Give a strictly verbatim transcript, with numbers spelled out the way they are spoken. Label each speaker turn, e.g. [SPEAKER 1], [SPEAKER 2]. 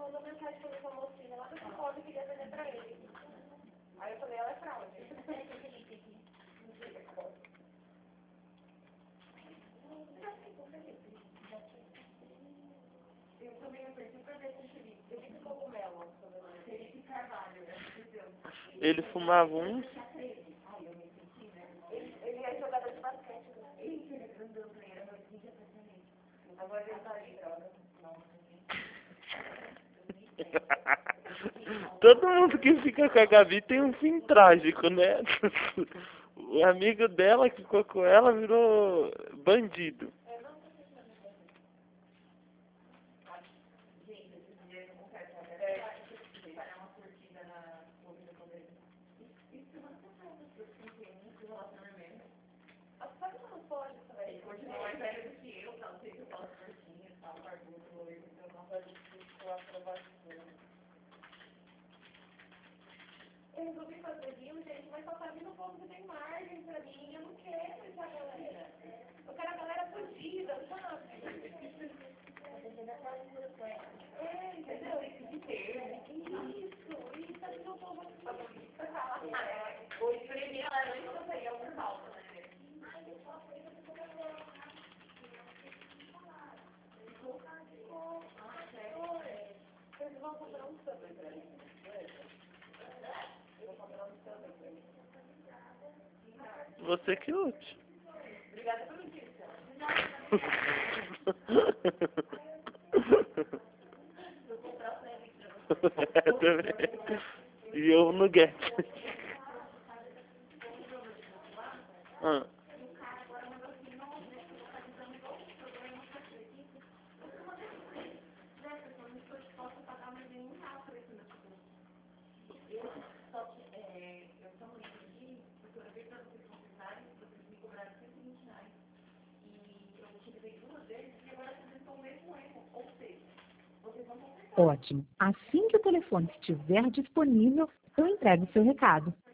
[SPEAKER 1] mandou mensagem pra essa mocinha lá do Chicote que queria vender pra ele. Aí eu falei, ela é fraude. Não sei o que é fraude. Eu também não perdi pra ver com o Felipe. Felipe Cogumelo. Felipe Carvalho, né?
[SPEAKER 2] Ele fumava um.
[SPEAKER 1] Ele, ele é jogador de basquete. Ele é grandão, ele era meu filho, agora ele tá aí, droga.
[SPEAKER 2] Todo mundo que fica com a Gabi tem um fim trágico, né? O amigo dela que ficou com ela virou bandido.
[SPEAKER 1] Eu resolvi fazer vinho, gente, mas só tá vindo um pouco que tem margem pra mim. Eu não quero essa galera. Eu quero a galera fugida, sabe? É, entendeu? Isso, isso, assim eu vou falar. O espremer ela não é isso aí, é um falso, né? Eles vão comprar um samba pra mim.
[SPEAKER 2] Você que lute.
[SPEAKER 1] Obrigada pelo notícia.
[SPEAKER 2] É, também. E eu no Get. Ah.
[SPEAKER 3] Ótimo. Assim que o telefone estiver disponível, eu entrego o seu recado.